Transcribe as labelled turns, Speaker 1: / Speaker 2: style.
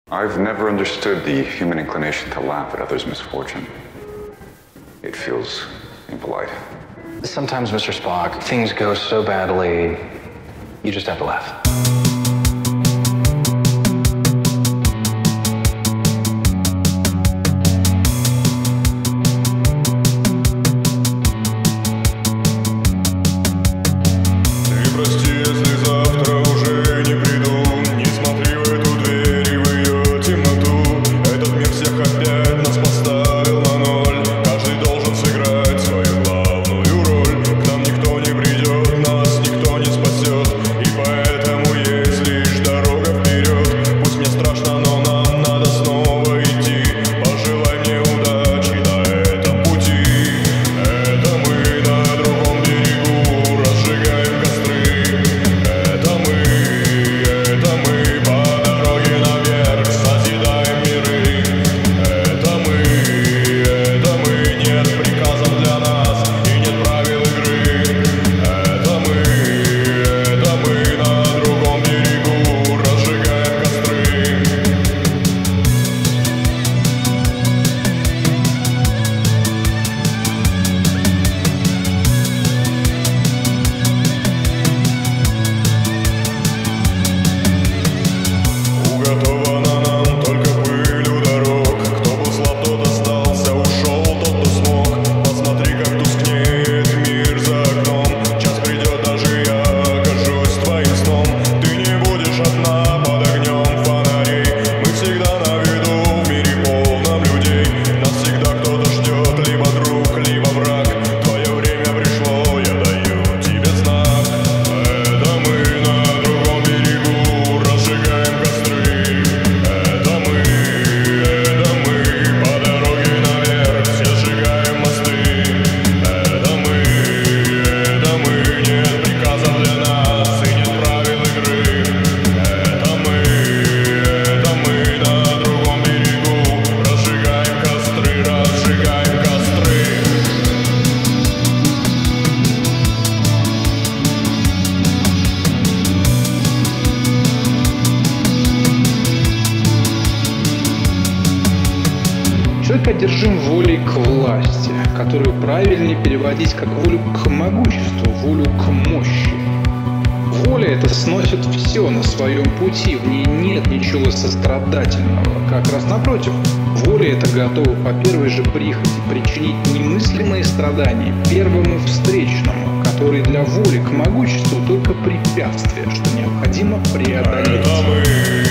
Speaker 1: I've never understood the human inclination to laugh at others' misfortune. It feels impolite.
Speaker 2: Sometimes, Mr. Spock, things go so badly, you just have to laugh.
Speaker 3: Человек одержим волей к власти, которую правильнее переводить как волю к могуществу, волю к мощи. Воля эта сносит все на своем пути, в ней нет ничего сострадательного. Как раз напротив, воля эта готова по первой же прихоти причинить немыслимые страдания первому встречному, который для воли к могуществу только препятствие, что необходимо преодолеть.